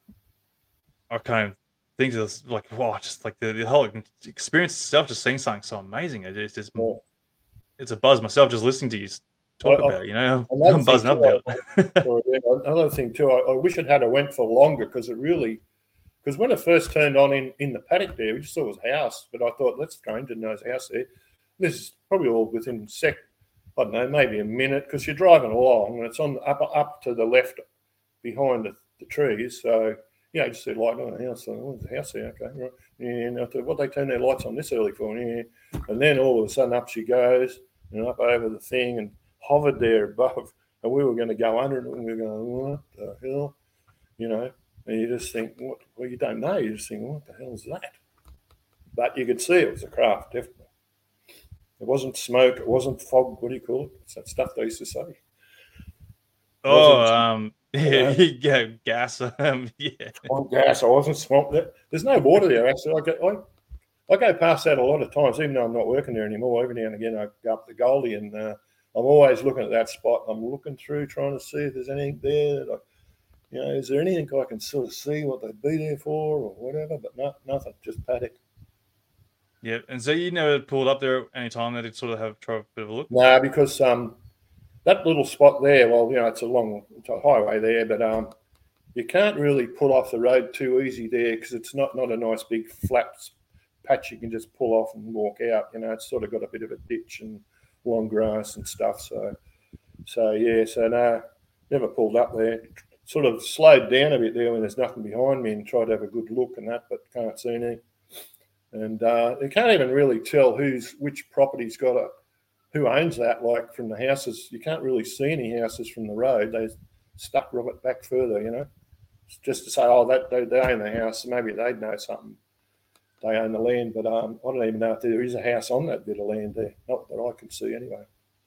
I kind of think it's like, wow, just like the, the whole experience itself, just seeing something so amazing. It- It's just, Yeah. it's a buzz myself just listening to you talk I- I- about it, you know? Another I'm buzzing thing up too, now. I- or, yeah, another thing too, I, I wish it had a went for longer because it really, because when it first turned on in, in the paddock there, we just saw his house, but I thought, let's go into his house there. This is probably all within sec, I don't know, maybe a minute because you're driving along and it's on the up up to the left behind the, the trees. So you know, just said like, oh, the house, oh, there's a house there, okay, right. And I thought, what they turn their lights on this early for? Yeah. And then all of a sudden up she goes and up over the thing and hovered there above, and we were going to go under it, and we were going, what the hell, you know? And you just think, what? Well, you don't know. You just think, what the hell is that? But you could see it was a craft, definitely. It wasn't smoke. It wasn't fog. What do you call it? It's that stuff they used to say. Oh, um, yeah, you yeah, gas. Um, yeah. Swamp gas. I wasn't swamped. There. There's no water there, actually. I go, I, I go past that a lot of times, even though I'm not working there anymore. Every now and again, I go up to Goldie, and uh, I'm always looking at that spot. I'm looking through, trying to see if there's anything there. That I, you know, is there anything I can sort of see what they'd be there for or whatever? But no, nothing, just paddock. Yeah, and so you never pulled up there at any time that it sort of have try a bit of a look? No, nah, because um, that little spot there, well, you know, it's a long it's a highway there, but um, you can't really pull off the road too easy there because it's not, not a nice big flat patch you can just pull off and walk out. You know, it's sort of got a bit of a ditch and long grass and stuff. So, so yeah, so no, never pulled up there. Sort of slowed down a bit there when there's nothing behind me and tried to have a good look and that, but can't see anything. And uh, you can't even really tell who's which property's got a who owns that. Like from the houses, you can't really see any houses from the road. They stuck right back further, you know. Just to say, oh, that they, they own the house. Maybe they'd know something. They own the land, but um, I don't even know if there is a house on that bit of land there. Not that I can see, anyway.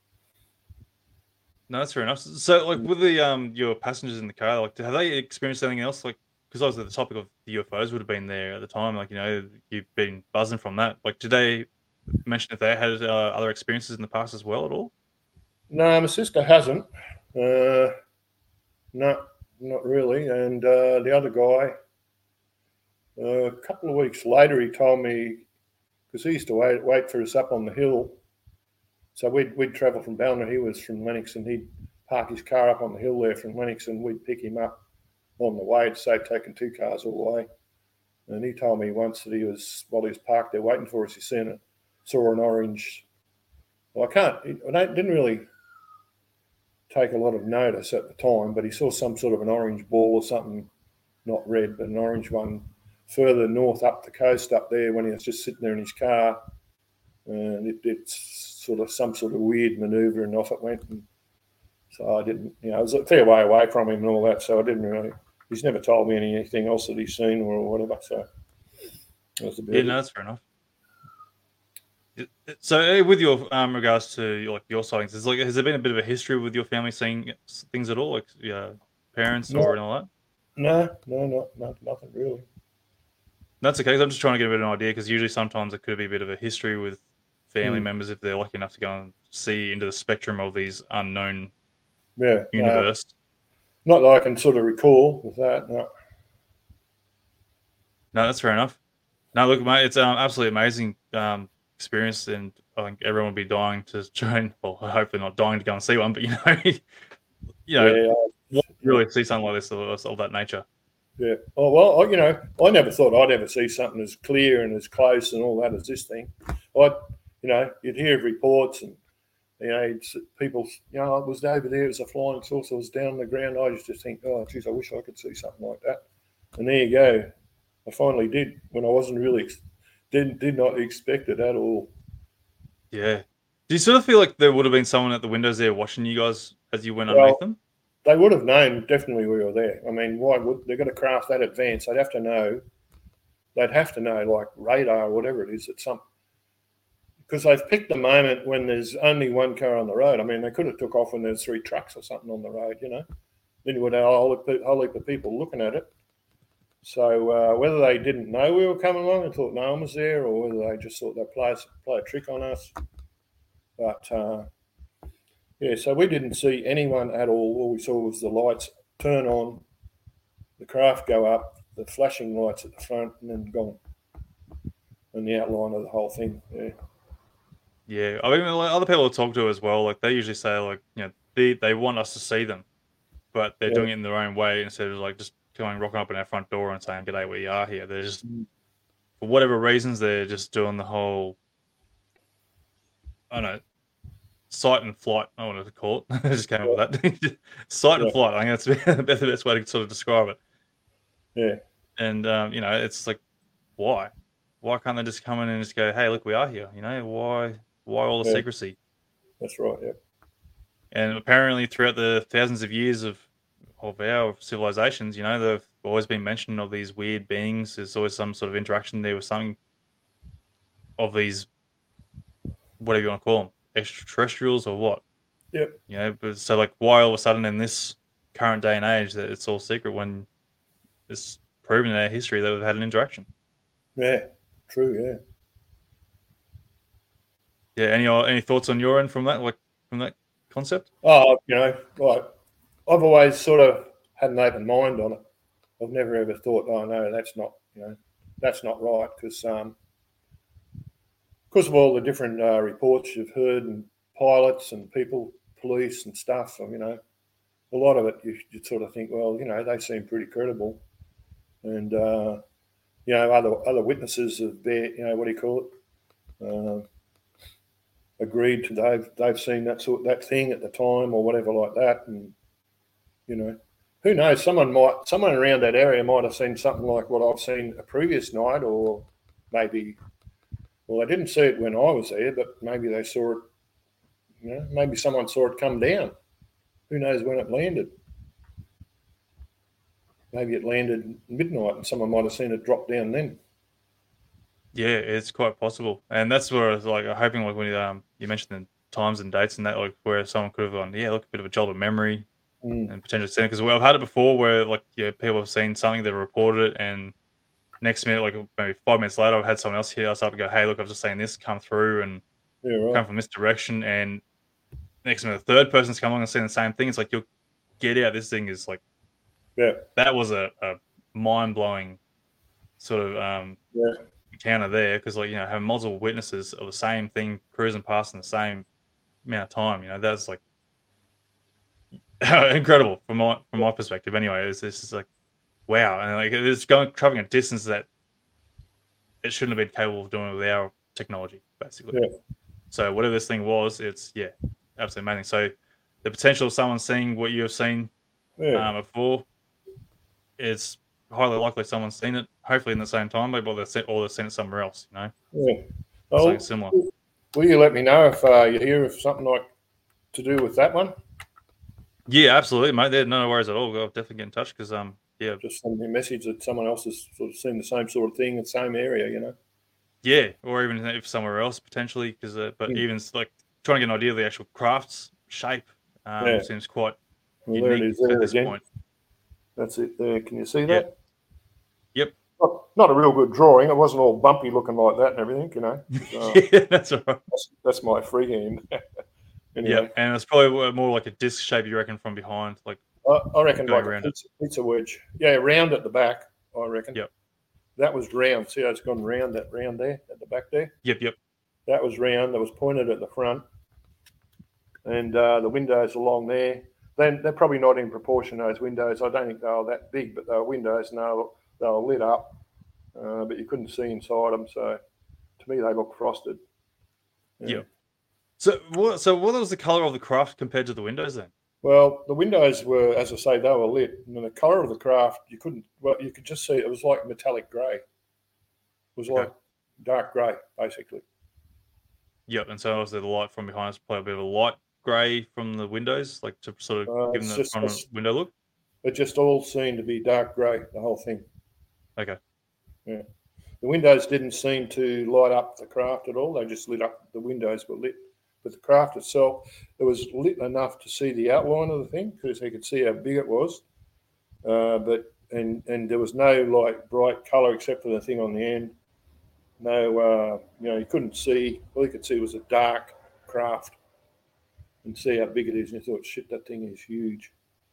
No, that's fair enough. So, like with the um your passengers in the car, like have they experienced anything else? Like, because obviously the topic of the U F Os would have been there at the time. Like, you know, you've been buzzing from that. Like, did they mention if they had uh, other experiences in the past as well at all? No, my sister hasn't. Uh, no, not really. And uh, the other guy, uh, a couple of weeks later, he told me, because he used to wait, wait for us up on the hill. So we'd, we'd travel from Ballina. He was from Lennox, and he'd park his car up on the hill there from Lennox, and we'd pick him up on the way to save taking two cars all the way. And he told me once that he was, while he was parked there waiting for us, he seen it, saw an orange. Well, I can't, I didn't really take a lot of notice at the time, but he saw some sort of an orange ball or something, not red, but an orange one further north up the coast up there when he was just sitting there in his car. And it, it's sort of some sort of weird manoeuvre, and off it went. And so I didn't, you know, it was a fair way away from him and all that. So I didn't really, he's never told me anything else that he's seen or whatever. So that was a bit. Yeah, no, that's fair enough. So, with your um, regards to your, like your sightings, is like has there been a bit of a history with your family seeing things at all, like yeah, parents No. or and all that? No, no, no, no, nothing really. That's okay. 'Cause I'm just trying to get a bit of an idea because usually sometimes it could be a bit of a history with family Mm. members if they're lucky enough to go and see into the spectrum of these unknown Yeah. No, universe. not that I can sort of recall with that. No. No, that's fair enough. No, look, mate, it's um, absolutely amazing um, experience, and I think everyone would be dying to join. Well, hopefully not dying to go and see one, but you know, you know, Yeah. want to really see something like this of, of that nature. Yeah. Oh well, I, you know, I never thought I'd ever see something as clear and as close and all that as this thing. I, you know, you'd hear of reports and you know, it's, people, you know, I was over there. It was a flying saucer. I was down on the ground. I used to think, oh, geez, I wish I could see something like that. And there you go. I finally did when I wasn't really did did not expect it at all. Yeah. Do you sort of feel like there would have been someone at the windows there watching you guys as you went Well, underneath them? They would have known definitely we were there. I mean, why would they're going to craft that advanced? They'd have to know. They'd have to know, like radar or whatever it is, at some because they've picked the moment when there's only one car on the road. I mean, they could have took off when there's three trucks or something on the road, you know. Then you would have a whole, whole heap of people looking at it. So uh, whether they didn't know we were coming along and thought no one was there, or whether they just thought they'd play, play a trick on us. But, uh, yeah, so we didn't see anyone at all. All we saw was the lights turn on, the craft go up, the flashing lights at the front, and then gone. And the outline of the whole thing, yeah. Yeah, I mean, like, other people I talk to as well, like they usually say, like, you know, they they want us to see them, but they're Yeah. doing it in their own way instead of like just going rocking up in our front door and saying, "G'day, we are here." They're just, for whatever reasons, they're just doing the whole, I don't know, sight and flight. I wanted to call it. I just came up with that. Sight and Yeah. flight. I think that's the best way to sort of describe it. Yeah. And um, you know, it's like, why? Why can't they just come in and just go, "Hey, look, we are here." You know, why? Why all the Yeah. secrecy? That's right, yeah. And apparently, throughout the thousands of years of of our civilizations, you know, there've always been mention of these weird beings. There's always some sort of interaction there with something of these, whatever you want to call them, extraterrestrials or what. Yep. You know, but so like, why all of a sudden in this current day and age that it's all secret when it's proven in our history that we've had an interaction? Yeah, true, yeah. Yeah. Any any thoughts on your end from that, like from that concept? Oh, you know, like I've always sort of had an open mind on it. I've never ever thought, oh no, that's not, you know, that's not right, because um, because of all the different uh, reports you've heard and pilots and people, police and stuff. You know, a lot of it you, you sort of think, well, you know, they seem pretty credible, and uh, you know, other other witnesses have, bear, you know, what do you call it? Uh, agreed to they've they've seen that sort that thing at the time or whatever like that, and you know, who knows? Someone might someone around that area might have seen something like what I've seen a previous night, or maybe, well, they didn't see it when I was there, but maybe they saw it. You know, maybe someone saw it come down. Who knows when it landed? Maybe it landed midnight, and someone might have seen it drop down then. Yeah, it's quite possible, and that's where I was like hoping, like when you, um you mentioned the times and dates and that, like where someone could have gone, yeah, look, a bit of a jolt of memory Mm. and potentially seen it, because well, I've had it before where like yeah, people have seen something, they've reported it, and next minute, like maybe five minutes later, I've had someone else hit us up and go, hey, look, I've just seen this come through and Yeah, right. come from this direction, and next minute, the third person's come along and saying the same thing. It's like, you'll get out. This thing is like, Yeah, that was a, a mind blowing sort of um, yeah, encounter there, because like, you know, having multiple witnesses of the same thing cruising past in the same amount of time, you know, that's like incredible from my from my perspective. Anyway, it's this is like, wow, and like it's going traveling a distance that it shouldn't have been capable of doing with our technology, basically. yeah, So whatever this thing was, it's yeah, absolutely amazing. So the potential of someone seeing what you have seen yeah. um, before, it's highly likely someone's seen it. Hopefully in the same time, maybe or they've seen, or they've seen it somewhere else. You know, yeah. something Oh, similar. will you let me know if uh, you hear of something like to do with that one? Yeah, absolutely, mate. There's no worries at all. I'll definitely get in touch, because um, yeah, Just send me a message that someone else has sort of seen the same sort of thing in the same area, you know? yeah, or even if somewhere else potentially, because uh, but Mm. even like trying to get an idea of the actual craft's shape um, Yeah. seems quite Well, there it unique is there at this again. point. That's it there. Can you see Yeah. that? Yep, not, not a real good drawing. It wasn't all bumpy looking like that and everything, you know. So, yeah, that's all right. that's, that's my freehand. Anyway, Yeah, and it's probably more like a disc shape, you reckon, from behind, like I, I reckon going like a around it. pizza, pizza wedge. Yeah, round at the back, I reckon. Yep. That was round. See how it's gone round, that round there at the back there? Yep, yep. That was round. That was pointed at the front. And uh, the windows along there, then they're probably not in proportion, those windows. I don't think they were that big, but they were windows and they were, they were lit up, uh, but you couldn't see inside them. So to me, they look frosted. Yeah. Yep. So what? So what was the color of the craft compared to the windows then? Well, the windows were, as I say, they were lit, and the colour of the craft you couldn't. Well, you could just see it was like metallic grey. It was like Okay. dark grey, basically. Yep. And so obviously the light from behind us probably a bit of a light grey from the windows, like to sort of Uh, give them it's the just- front it's- window look. It just all seemed to be dark grey, the whole thing. Okay. Yeah. The windows didn't seem to light up the craft at all. They just lit up. The windows were lit. But the craft itself, it was lit enough to see the outline of the thing because you could see how big it was. Uh, but and and there was no like bright colour except for the thing on the end. No, uh, you know, you couldn't see. All you could see was a dark craft and see how big it is. And you thought, shit, that thing is huge.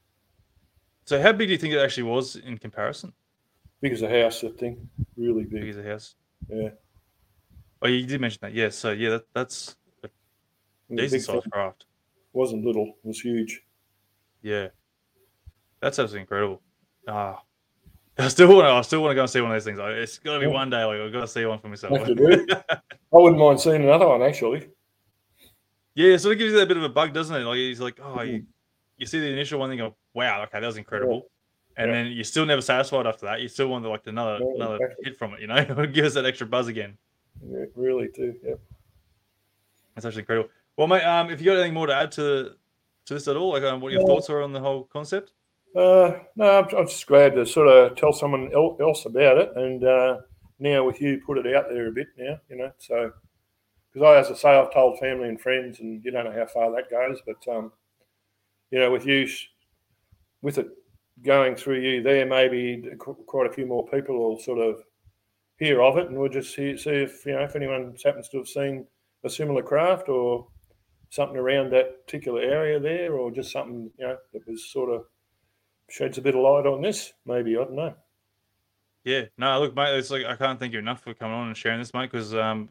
So how big do you think it actually was in comparison? Big as a house, that thing. Really big. Big as a house. Yeah. Oh, you did mention that. Yeah. So yeah, that, that's a decent sized craft. Wasn't little. It was huge. Yeah. That's absolutely incredible. Ah. I still want to. I still want to go and see one of those things. Like, it's got to be Yeah. one day. Like I've got to see one for myself. Like you do. I wouldn't mind seeing another one actually. Yeah, so it gives you that bit of a bug, doesn't it? Like he's like, oh, you, you see the initial one, and you go, wow, okay, that was incredible, and Yeah. then you're still never satisfied after that. You still want like another Yeah, another exactly. hit from it, you know? Give us that extra buzz again. Yeah, really too. Yeah. That's actually incredible. Well, mate, um, if you got anything more to add to to this at all, like um, what your Yeah. thoughts are on the whole concept? Uh, no, I'm, I'm just glad to sort of tell someone el- else about it, and uh, now with you, put it out there a bit now, you know. So, because I, as I say, I've told family and friends, and you don't know how far that goes, but um, you know, with you, with it going through you there, maybe qu- quite a few more people will sort of hear of it, and we'll just see, see if you know if anyone happens to have seen a similar craft or something around that particular area there, or just something you know that was sort of sheds a bit of light on this. Maybe I don't know. Yeah, no, look, mate, it's like I can't thank you enough for coming on and sharing this, mate, because um,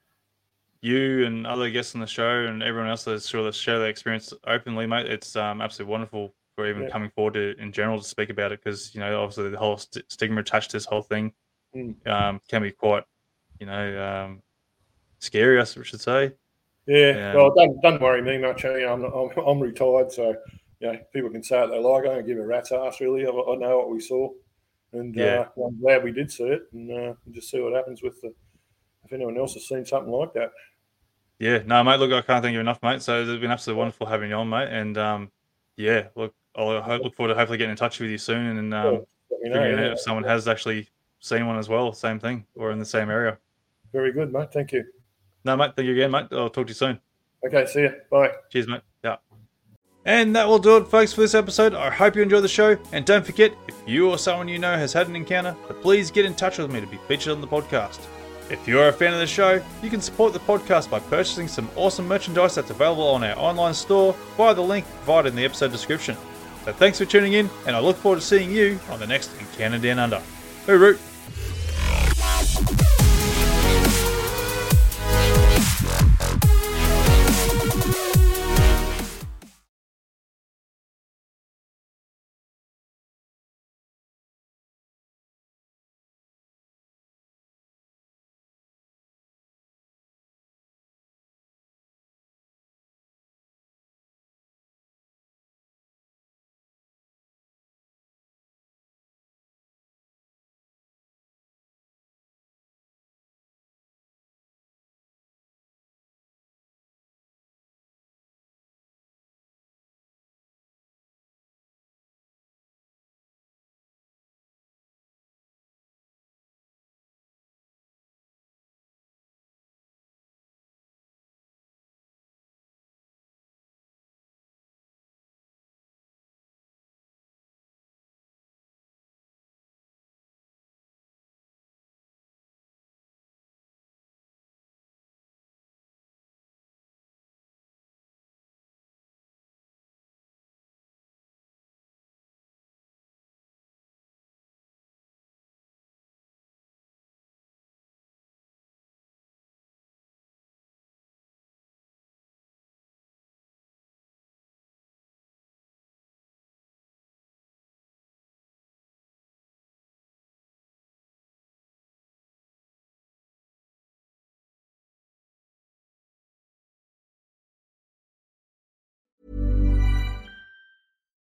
you and other guests on the show and everyone else that's sort of share their experience openly, mate. It's um, absolutely wonderful for even Yeah. coming forward to, in general to speak about it, because you know obviously the whole st- stigma attached to this whole thing Mm. um, can be quite, you know, um, scary, I should say. Yeah, Yeah. well, don't don't worry me much. You know, I'm, I'm I'm retired, so you know people can say what they like. I don't give a rat's ass really. I, I know what we saw, and Yeah. uh, I'm glad we did see it, and uh, we'll just see what happens with the if anyone else has seen something like that. Yeah, no, mate. Look, I can't thank you enough, mate. So it's been absolutely wonderful having you on, mate. And um, yeah, look, I'll ho- look forward to hopefully getting in touch with you soon and um, Yeah, let me know, figuring yeah. out if someone has actually seen one as well, same thing, or in the same area. Very good, mate. Thank you. No, mate. Thank you again, mate. I'll talk to you soon. Okay, see you. Bye. Cheers, mate. Yeah. And that will do it, folks, for this episode. I hope you enjoyed the show. And don't forget, if you or someone you know has had an encounter, to please get in touch with me to be featured on the podcast. If you're a fan of the show, you can support the podcast by purchasing some awesome merchandise that's available on our online store via the link provided in the episode description. So thanks for tuning in, and I look forward to seeing you on the next Encounter Down Under. Hooroo!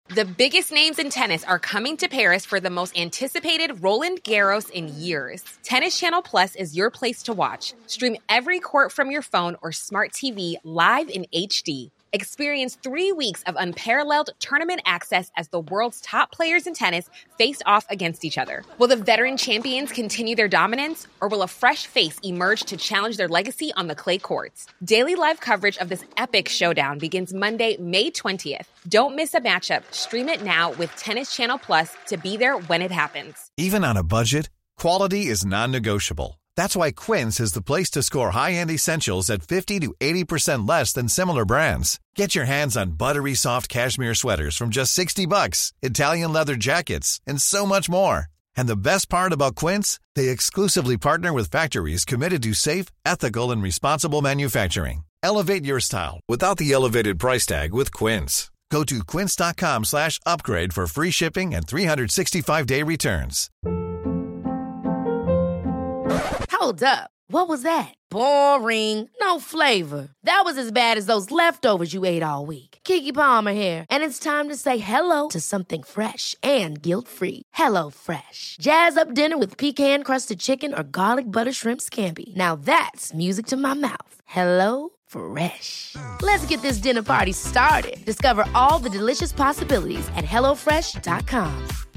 The biggest names in tennis are coming to Paris for the most anticipated Roland Garros in years. Tennis Channel Plus is your place to watch. Stream every court from your phone or smart T V live in H D. Experience three weeks of unparalleled tournament access as the world's top players in tennis face off against each other. Will the veteran champions continue their dominance, or will a fresh face emerge to challenge their legacy on the clay courts? Daily live coverage of this epic showdown begins Monday, May twentieth. Don't miss a matchup. Stream it now with Tennis Channel Plus to be there when it happens. Even on a budget, quality is non-negotiable. That's why Quince is the place to score high-end essentials at fifty to eighty percent less than similar brands. Get your hands on buttery soft cashmere sweaters from just sixty bucks, Italian leather jackets, and so much more. And the best part about Quince, they exclusively partner with factories committed to safe, ethical, and responsible manufacturing. Elevate your style without the elevated price tag with Quince. Go to quince.com slash upgrade for free shipping and three sixty-five day returns. Hold up. What was that? Boring. No flavor. That was as bad as those leftovers you ate all week. Keke Palmer here, and it's time to say hello to something fresh and guilt-free. Hello Fresh. Jazz up dinner with pecan-crusted chicken or garlic butter shrimp scampi. Now that's music to my mouth. Hello Fresh. Let's get this dinner party started. Discover all the delicious possibilities at hello fresh dot com.